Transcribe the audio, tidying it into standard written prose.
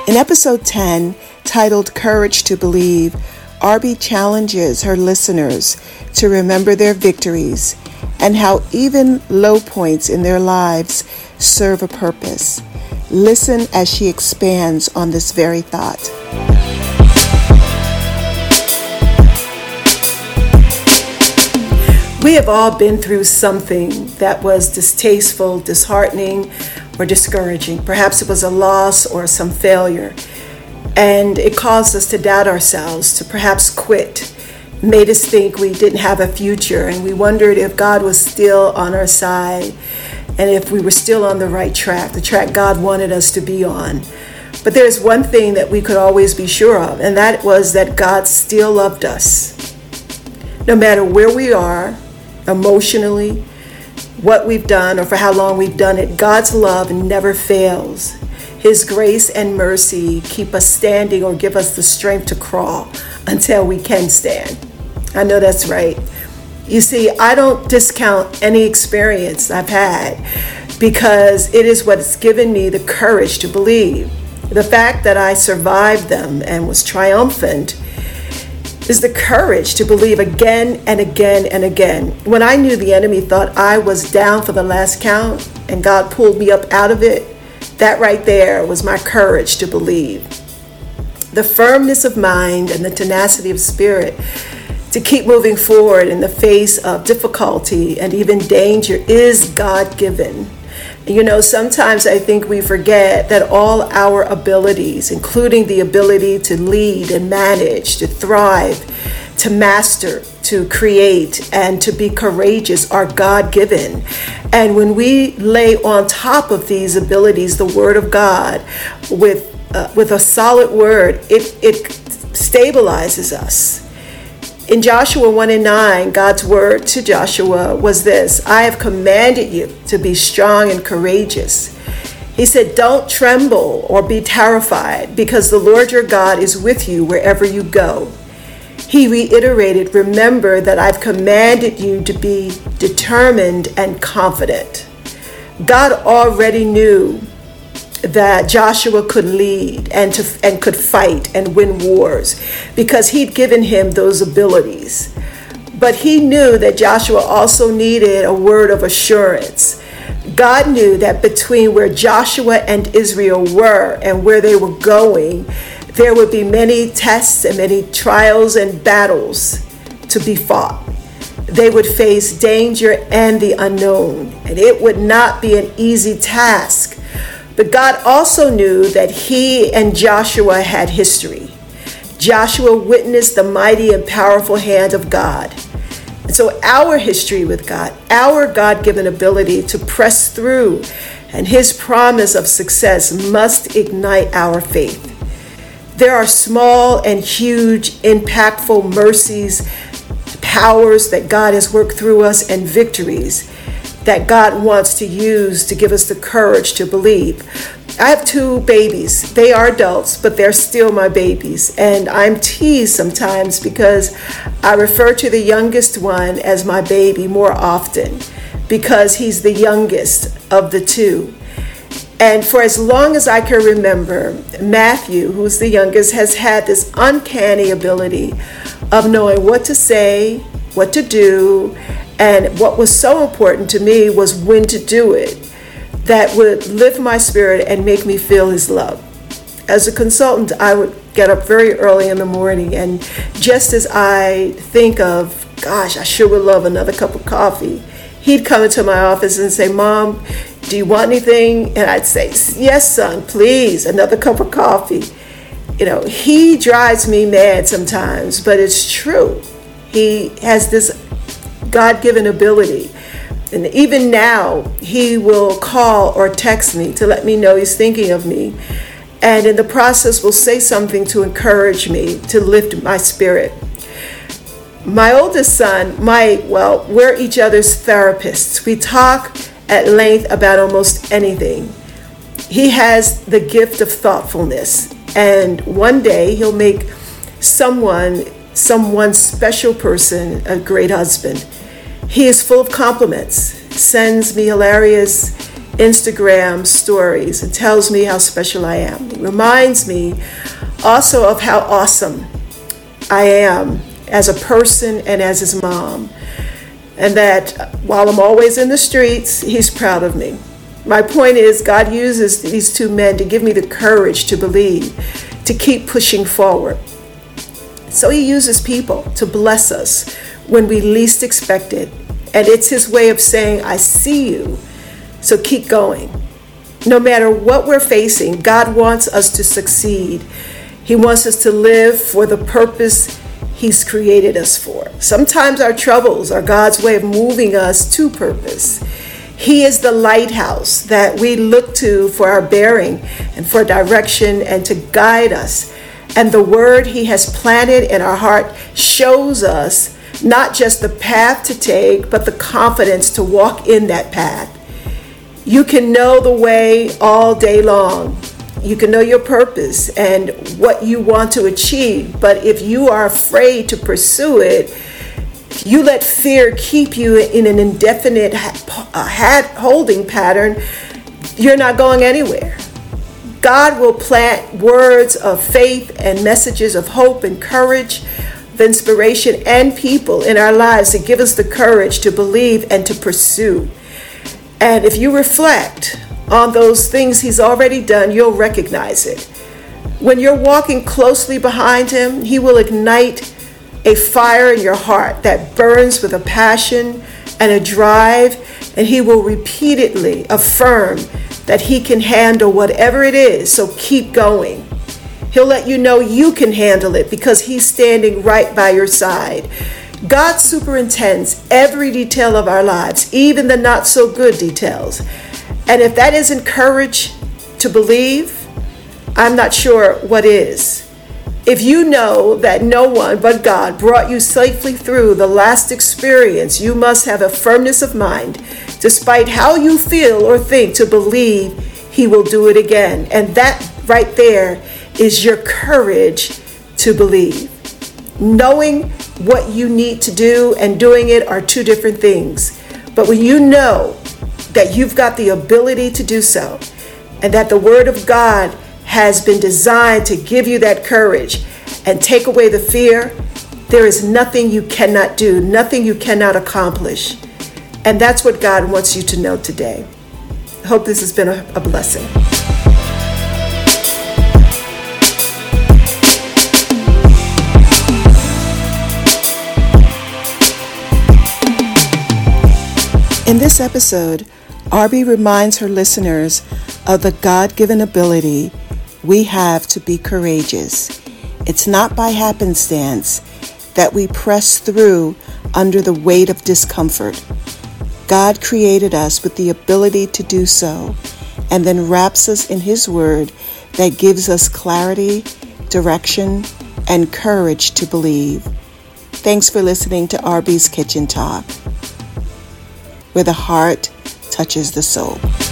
In episode 10, titled Courage to Believe, Arby challenges her listeners to remember their victories and how even low points in their lives serve a purpose. Listen as she expands on this very thought. We have all been through something that was distasteful, disheartening, or discouraging. Perhaps it was a loss or some failure. And it caused us to doubt ourselves, to perhaps quit, made us think we didn't have a future, and we wondered if God was still on our side and if we were still on the right track, the track God wanted us to be on. But there's one thing that we could always be sure of, and that was that God still loved us. No matter where we are, emotionally, what we've done, or for how long we've done it, God's love never fails. His grace and mercy keep us standing or give us the strength to crawl until we can stand. I know that's right. You see, I don't discount any experience I've had because it is what's given me the courage to believe. The fact that I survived them and was triumphant is the courage to believe again and again and again. When I knew the enemy thought I was down for the last count and God pulled me up out of it, that right there was my courage to believe. The firmness of mind and the tenacity of spirit to keep moving forward in the face of difficulty and even danger is God-given. You know, sometimes I think we forget that all our abilities, including the ability to lead and manage, to thrive, to master, to create, and to be courageous are God-given. And when we lay on top of these abilities the Word of God with a solid word, it stabilizes us. In Joshua 1:9, God's word to Joshua was this: I have commanded you to be strong and courageous. He said, don't tremble or be terrified, because the Lord your God is with you wherever you go. He reiterated, remember that I've commanded you to be determined and confident. God already knew that Joshua could lead and could fight and win wars because he'd given him those abilities. But he knew that Joshua also needed a word of assurance. God knew that between where Joshua and Israel were and where they were going, there would be many tests and many trials and battles to be fought. They would face danger and the unknown, and it would not be an easy task. But God also knew that he and Joshua had history. Joshua witnessed the mighty and powerful hand of God. And so our history with God, our God-given ability to press through, and his promise of success must ignite our faith. There are small and huge, impactful mercies, powers that God has worked through us, and victories that God wants to use to give us the courage to believe. I have 2 babies. They are adults, but they're still my babies. And I'm teased sometimes because I refer to the youngest one as my baby more often because he's the youngest of the 2. And for as long as I can remember, Matthew, who's the youngest, has had this uncanny ability of knowing what to say, what to do, and what was so important to me was when to do it, that would lift my spirit and make me feel his love. As a consultant, I would get up very early in the morning, and just as I think of, gosh, I sure would love another cup of coffee, he'd come into my office and say, Mom, do you want anything? And I'd say, yes, son, please, another cup of coffee. You know, he drives me mad sometimes, but it's true. He has this God-given ability. And even now, he will call or text me to let me know he's thinking of me. And in the process, will say something to encourage me, to lift my spirit. My oldest son, Mike, well, we're each other's therapists. We talk at length about almost anything. He has the gift of thoughtfulness. And one day, he'll make someone special person a great husband. He is full of compliments, sends me hilarious Instagram stories and tells me how special I am. It reminds me also of how awesome I am as a person and as his mom. And that while I'm always in the streets, he's proud of me. My point is, God uses these two men to give me the courage to believe, to keep pushing forward. So he uses people to bless us when we least expect it. And it's his way of saying, I see you, so keep going. No matter what we're facing, God wants us to succeed. He wants us to live for the purpose he's created us for. Sometimes our troubles are God's way of moving us to purpose. He is the lighthouse that we look to for our bearing and for direction and to guide us. And the word he has planted in our heart shows us not just the path to take, but the confidence to walk in that path. You can know the way all day long. You can know your purpose and what you want to achieve, but if you are afraid to pursue it, you let fear keep you in an indefinite holding pattern, you're not going anywhere. God will plant words of faith and messages of hope and courage, of inspiration and people in our lives to give us the courage to believe and to pursue. And if you reflect on those things he's already done, you'll recognize it. When you're walking closely behind him, he will ignite a fire in your heart that burns with a passion and a drive, and he will repeatedly affirm that he can handle whatever it is, so keep going. He'll let you know you can handle it because he's standing right by your side. God superintends every detail of our lives, even the not so good details. And if that isn't courage to believe, I'm not sure what is. If you know that no one but God brought you safely through the last experience, you must have a firmness of mind, despite how you feel or think, to believe he will do it again. And that right there is your courage to believe. Knowing what you need to do and doing it are two different things. But when you know that you've got the ability to do so, and that the Word of God has been designed to give you that courage and take away the fear, there is nothing you cannot do, nothing you cannot accomplish. And that's what God wants you to know today. I hope this has been a blessing. In this episode, Arby reminds her listeners of the God-given ability we have to be courageous. It's not by happenstance that we press through under the weight of discomfort. God created us with the ability to do so, and then wraps us in His Word that gives us clarity, direction, and courage to believe. Thanks for listening to Arby's Kitchen Talk, where the heart touches the soul.